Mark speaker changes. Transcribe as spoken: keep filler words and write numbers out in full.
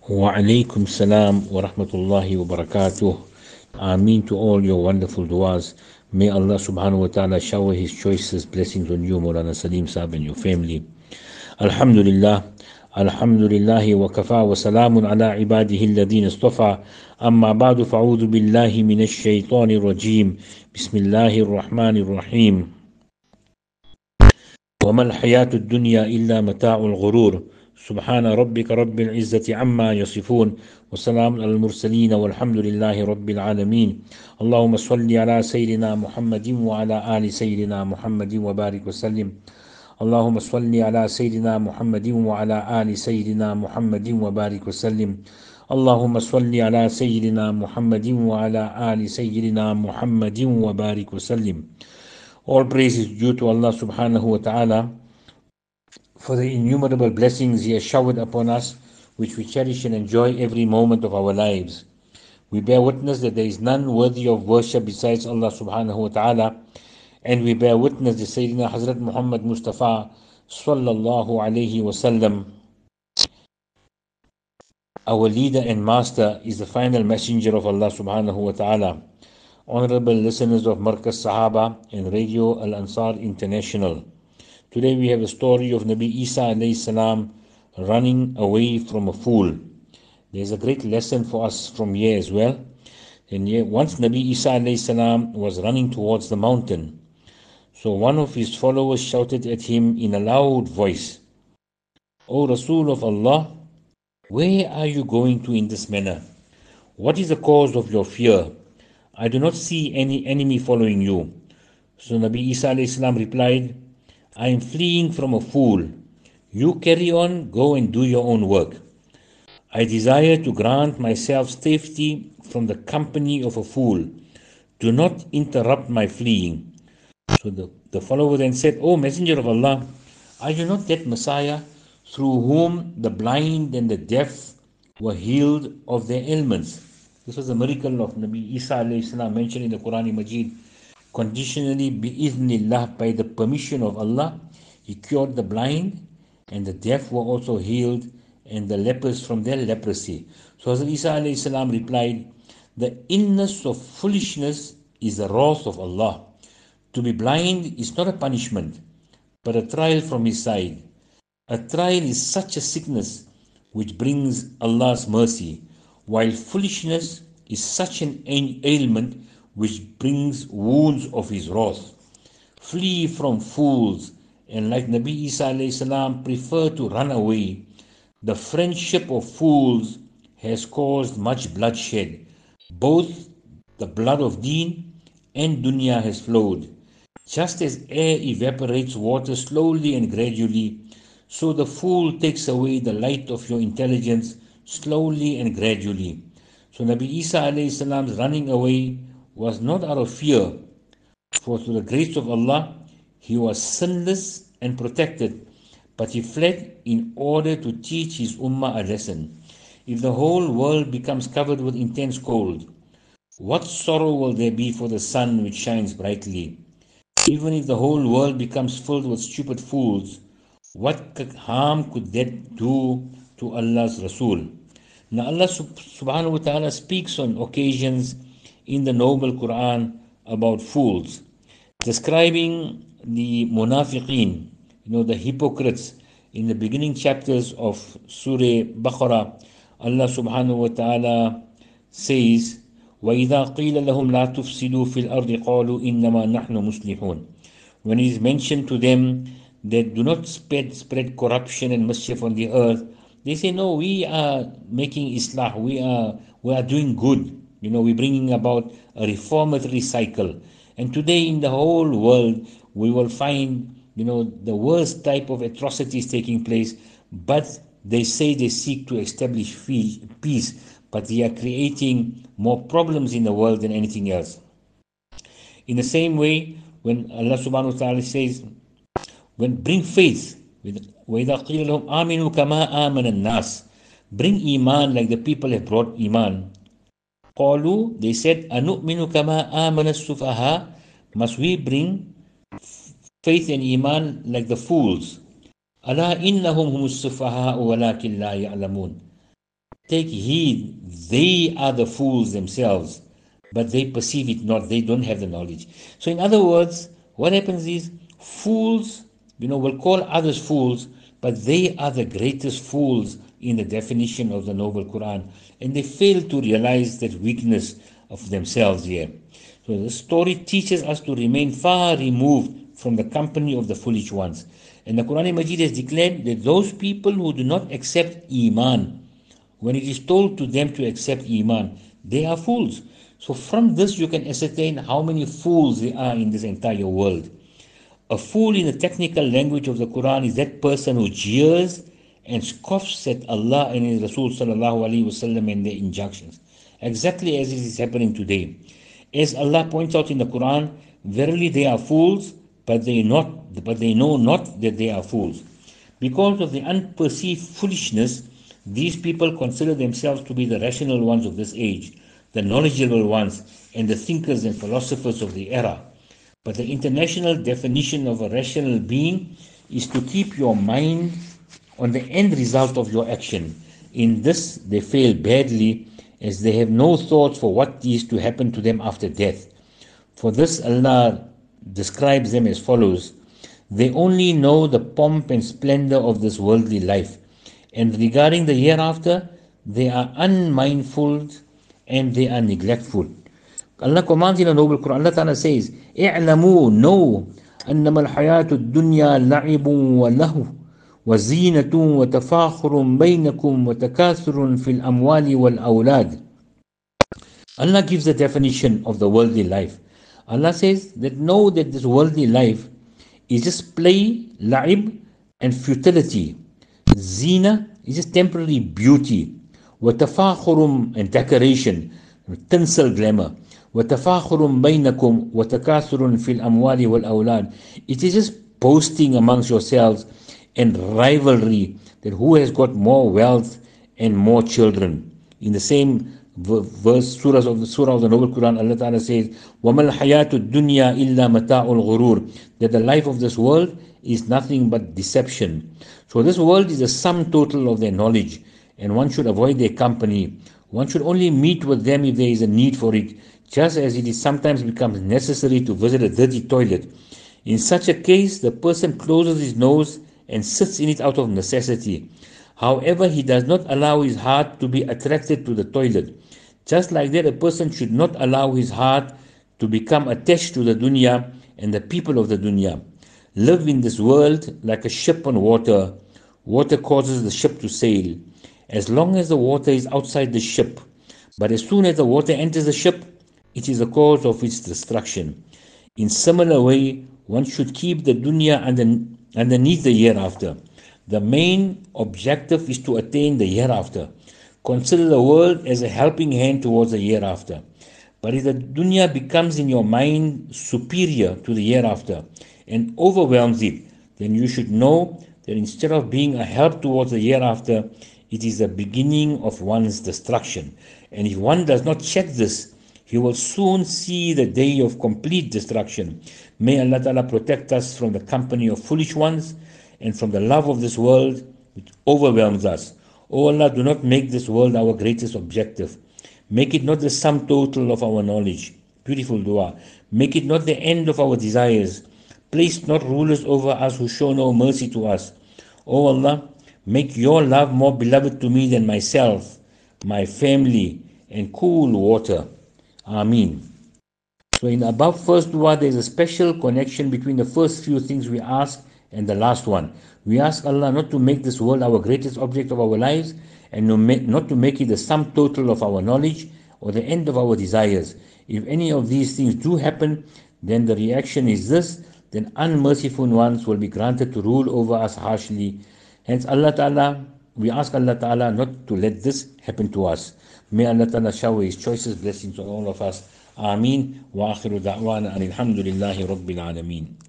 Speaker 1: Wa alaikum salam wa rahmatullahi wa barakatuh. Ameen to all your wonderful du'as. May Allah subhanahu wa ta'ala shower His choicest blessings on you, Maulana Salim Saab, and your family. Alhamdulillah. Alhamdulillahi wa kafa wa salamun ala ibadihi alladhina istafa. Amma ba'du fa'udhu billahi minash shaitanir rajim. Bismillahir rahmanir rahim. وما الحياة الدنيا إلا متاع الغرور سبحان ربك رب العزة عما يصفون وسلام على المرسلين والحمد لله رب العالمين اللهم صل على سيدنا محمد وعلى آل سيدنا محمد وبارك وسلم اللهم صل على سيدنا محمد وعلى آل سيدنا محمد وبارك وسلم اللهم صل على سيدنا محمد وعلى آل سيدنا محمد وبارك وسلم. All praise is due to Allah subhanahu wa ta'ala for the innumerable blessings He has showered upon us, which we cherish and enjoy every moment of our lives. We bear witness that there is none worthy of worship besides Allah subhanahu wa ta'ala, and we bear witness that Sayyidina Hazrat Muhammad Mustafa sallallahu alayhi wasallam, our leader and master, is the final messenger of Allah subhanahu wa ta'ala. Honorable listeners of Markaz Sahaba and Radio Al Ansar International, today we have a story of Nabi Isa alayhi salam running away from a fool. There's a great lesson for us from here as well. And yet, once Nabi Isa alayhi salam was running towards the mountain, so one of his followers shouted at him in a loud voice, "O Rasul of Allah, where are you going to in this manner? What is the cause of your fear? I do not see any enemy following you." So Nabi Isa alayhi salam replied, "I am fleeing from a fool. You carry on, go and do your own work. I desire to grant myself safety from the company of a fool. Do not interrupt my fleeing." So the, the follower then said, "O Messenger of Allah, are you not that Messiah through whom the blind and the deaf were healed of their ailments?" This was a miracle of Nabi Isa alayhi salam mentioned in the Quran Majid. Conditionally, bi'idhnillah, by the permission of Allah, He cured the blind, and the deaf were also healed, and the lepers from their leprosy. So Hazrat Isa alayhi salam replied, "The illness of foolishness is the wrath of Allah. To be blind is not a punishment, but a trial from His side. A trial is such a sickness which brings Allah's mercy, while foolishness is such an ailment which brings wounds of His wrath. Flee from fools, and like Nabi Isa alayhi salam, prefer to run away. The friendship of fools has caused much bloodshed. Both the blood of deen and dunya has flowed. Just as air evaporates water slowly and gradually, so the fool takes away the light of your intelligence slowly and gradually." So Nabi Isa alayhi salam's running away was not out of fear, for through the grace of Allah, he was sinless and protected, but he fled in order to teach his ummah a lesson. If the whole world becomes covered with intense cold, what sorrow will there be for the sun which shines brightly? Even if the whole world becomes filled with stupid fools, what harm could that do to Allah's Rasul? Now Allah subhanahu wa ta'ala speaks on occasions in the noble Quran about fools, describing the munafiqeen, you know, the hypocrites. In the beginning chapters of Surah Baqarah, Allah subhanahu wa ta'ala says, وَإِذَا قِيلَ لَهُمْ لَا تُفْسِدُوا فِي الْأَرْضِ قَالُوا إِنَّمَا نَحْنُ مُصْلِحُونَ. When it is mentioned to them that do not spread, spread corruption and mischief on the earth, they say, "No, we are making islah, we are, we are doing good. You know, we're bringing about a reformatory cycle." And today in the whole world, we will find, you know, the worst type of atrocities taking place, but they say they seek to establish peace, but they are creating more problems in the world than anything else. In the same way, when Allah subhanahu wa ta'ala says, when bring faith, وَإِذَا قِيلَ لَهُمْ آمِنُوا كَمَا آمَنَ النَّاسِ, bring iman like the people have brought iman. قَالُوا, they said, أَنُؤْمِنُ كَمَا آمَنَ السُّفَهَاء, must we bring faith and iman like the fools? أَلَا إِنَّهُمْ هُمُ السُّفَهَاءُ وَلَكِنْ لَا يَعْلَمُونَ. Take heed, they are the fools themselves, but they perceive it not, they don't have the knowledge. So, in other words, what happens is fools, you know, will call others fools, but they are the greatest fools in the definition of the Noble Quran, and they fail to realize that weakness of themselves here. So, the story teaches us to remain far removed from the company of the foolish ones. And the Quran Majid has declared that those people who do not accept Iman, when it is told to them to accept Iman, they are fools. So from this you can ascertain how many fools there are in this entire world. A fool in the technical language of the Quran is that person who jeers and scoffs at Allah and His Rasul sallallahu alaihi wasallam and their injunctions, exactly as it is happening today. As Allah points out in the Quran, verily they are fools, but they not, but they know not that they are fools. Because of the unperceived foolishness, these people consider themselves to be the rational ones of this age, the knowledgeable ones, and the thinkers and philosophers of the era. But the international definition of a rational being is to keep your mind on the end result of your action. In this, they fail badly, as they have no thoughts for what is to happen to them after death. For this, Allah describes them as follows: they only know the pomp and splendor of this worldly life, and regarding the hereafter, they are unmindful and they are neglectful. Allah commands in the Noble Quran, Allah Ta'ala says, اعلموا, know, أنما الحياة الدنيا لعب وله وزينة وتفاخر بينكم وتكاثر في الأموال والأولاد. Allah gives the definition of the worldly life. Allah says that know that this worldly life is just play, la'ib, and futility. Zina is just temporary beauty. وتفاخر and decoration, tinsel, glamour. وتفاخر بينكم وتكاثر في الأموال والأولاد. It is just boasting amongst yourselves and rivalry, that who has got more wealth and more children. In the same verse, surah of the surah of the Noble Quran, Allah Ta'ala says, وَمَا الْحَيَاةُ الدُّنْيَا إِلَّا مَتَاعُ الْغُرُورِ, that the life of this world is nothing but deception. So this world is a sum total of their knowledge, and one should avoid their company. One should only meet with them if there is a need for it, just as it is sometimes becomes necessary to visit a dirty toilet. In such a case, the person closes his nose and sits in it out of necessity. However, he does not allow his heart to be attracted to the toilet. Just like that, a person should not allow his heart to become attached to the dunya and the people of the dunya. Live in this world like a ship on water. Water causes the ship to sail, as long as the water is outside the ship. But as soon as the water enters the ship, it is the cause of its destruction. In similar way, one should keep the dunya under, underneath the hereafter. The main objective is to attain the hereafter. Consider the world as a helping hand towards the hereafter. But if the dunya becomes in your mind superior to the hereafter and overwhelms it, then you should know that instead of being a help towards the hereafter, it is the beginning of one's destruction. And if one does not check this, he will soon see the day of complete destruction. May Allah Ta'ala protect us from the company of foolish ones and from the love of this world which overwhelms us. O Allah, do not make this world our greatest objective. Make it not the sum total of our knowledge. Beautiful dua. Make it not the end of our desires. Place not rulers over us who show no mercy to us. O Allah, make your love more beloved to me than myself, my family, and cool water. Ameen. So in the above first dua, there is a special connection between the first few things we ask and the last one. We ask Allah not to make this world our greatest object of our lives, and not to make it the sum total of our knowledge or the end of our desires. If any of these things do happen, then the reaction is this: then unmerciful ones will be granted to rule over us harshly. Hence Allah Ta'ala, we ask Allah Ta'ala not to let this happen to us. May Allah Ta'ala shower His choicest blessings on all of us. Ameen. Wa akhiru da'wana alhamdulillahi rabbil alameen.